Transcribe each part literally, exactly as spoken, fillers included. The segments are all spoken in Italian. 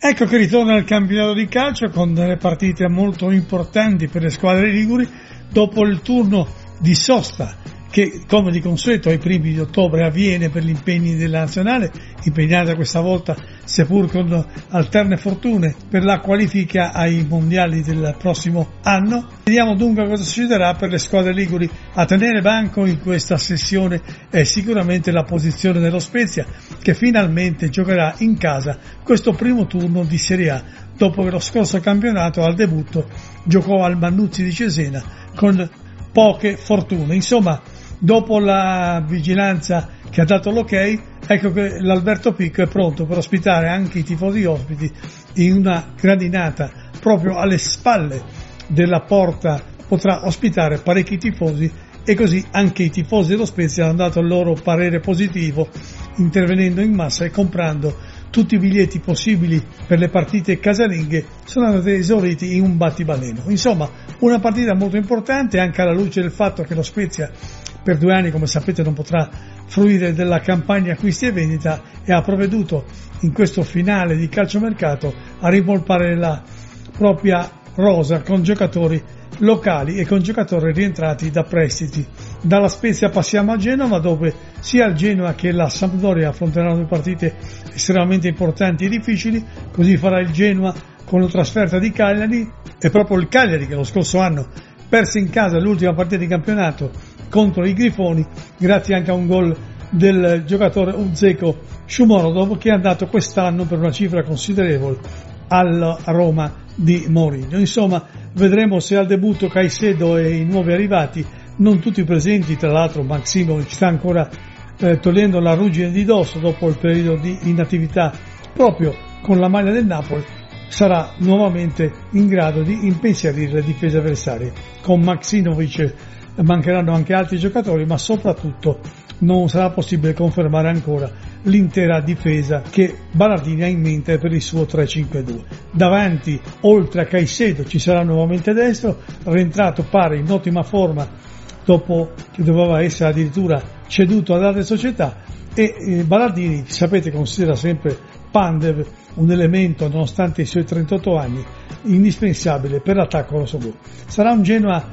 Ecco che ritorna il campionato di calcio con delle partite molto importanti per le squadre liguri dopo il turno di sosta che, come di consueto, ai primi di ottobre avviene per gli impegni della nazionale, impegnata questa volta seppur con alterne fortune per la qualifica ai mondiali del prossimo anno. Vediamo dunque cosa succederà per le squadre liguri. A tenere banco in questa sessione è sicuramente la posizione dello Spezia, che finalmente giocherà in casa questo primo turno di Serie A, dopo che lo scorso campionato al debutto giocò al Mannuzzi di Cesena con poche fortune. Insomma, dopo la vigilanza che ha dato l'ok, ecco che l'Alberto Picco è pronto per ospitare anche i tifosi ospiti in una gradinata proprio alle spalle della porta. Potrà ospitare parecchi tifosi e così anche i tifosi dello Spezia hanno dato il loro parere positivo, intervenendo in massa e comprando tutti i biglietti possibili per le partite casalinghe. Sono andati esauriti in un battibaleno. Insomma, una partita molto importante anche alla luce del fatto che lo Spezia per due anni, come sapete, non potrà fruire della campagna acquisti e vendita e ha provveduto in questo finale di calciomercato a rimpolpare la propria rosa con giocatori locali e con giocatori rientrati da prestiti. Dalla Spezia passiamo a Genova, dove sia il Genoa che la Sampdoria affronteranno due partite estremamente importanti e difficili. Così farà il Genoa con la trasferta di Cagliari, e proprio il Cagliari che lo scorso anno perse in casa l'ultima partita di campionato contro i Grifoni, grazie anche a un gol del giocatore Uzeko Shumorodov, che è andato quest'anno per una cifra considerevole alla Roma di Mourinho. Insomma, vedremo se al debutto Caicedo e i nuovi arrivati, non tutti presenti, tra l'altro Maksimovic sta ancora eh, togliendo la ruggine di dosso dopo il periodo di inattività proprio con la maglia del Napoli, sarà nuovamente in grado di impensierire le difese avversarie. Con Maksimovic mancheranno anche altri giocatori, ma soprattutto non sarà possibile confermare ancora l'intera difesa che Ballardini ha in mente per il suo tre cinque due. Davanti, oltre a Caicedo, ci sarà nuovamente destro, rientrato pare in ottima forma dopo che doveva essere addirittura ceduto ad altre società, e eh, Ballardini, sapete, considera sempre Pandev un elemento, nonostante i suoi trentotto anni, indispensabile per l'attacco rossoblu. Sarà un Genoa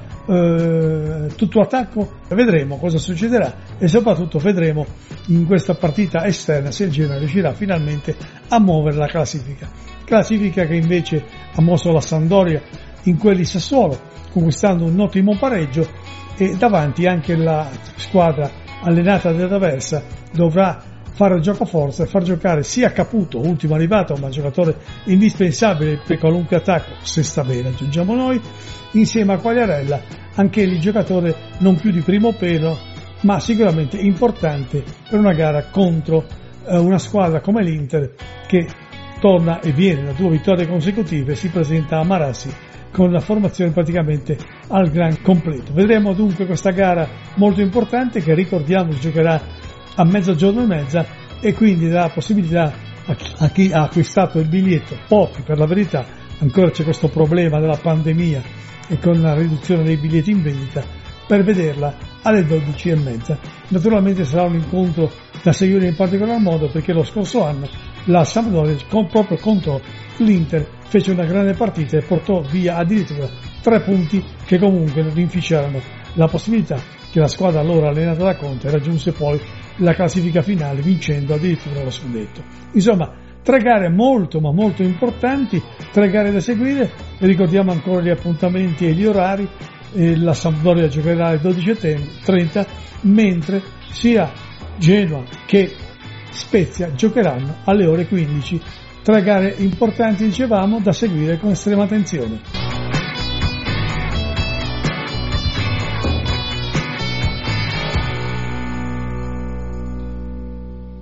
Uh, tutto attacco? Vedremo cosa succederà e soprattutto vedremo in questa partita esterna se il Genoa riuscirà finalmente a muovere la classifica classifica che invece ha mosso la Sampdoria in quel di Sassuolo, conquistando un ottimo pareggio, e davanti anche la squadra allenata dall'Aversa dovrà fare il gioco forza e far giocare sia Caputo, ultimo arrivato, ma giocatore indispensabile per qualunque attacco, se sta bene aggiungiamo noi, insieme a Quagliarella, anche egli giocatore non più di primo pelo, ma sicuramente importante per una gara contro eh, una squadra come l'Inter, che torna e viene da due vittorie consecutive e si presenta a Marassi con la formazione praticamente al gran completo. Vedremo dunque questa gara molto importante, che ricordiamo si giocherà a mezzogiorno e mezza, e quindi dà la possibilità a chi, a chi ha acquistato il biglietto, pochi per la verità, ancora c'è questo problema della pandemia e con la riduzione dei biglietti in vendita, per vederla alle dodici e mezza. Naturalmente sarà un incontro da seguire in particolar modo, perché lo scorso anno la Sampdoria con, proprio contro l'Inter fece una grande partita e portò via addirittura tre punti che comunque non inficiarono la possibilità che la squadra allora allenata da Conte raggiunse poi la classifica finale, vincendo addirittura lo scudetto. Insomma, tre gare molto ma molto importanti, tre gare da seguire. Ricordiamo ancora gli appuntamenti e gli orari. E la Sampdoria giocherà alle dodici e trenta, mentre sia Genoa che Spezia giocheranno alle ore quindici. Tre gare importanti, dicevamo, da seguire con estrema attenzione.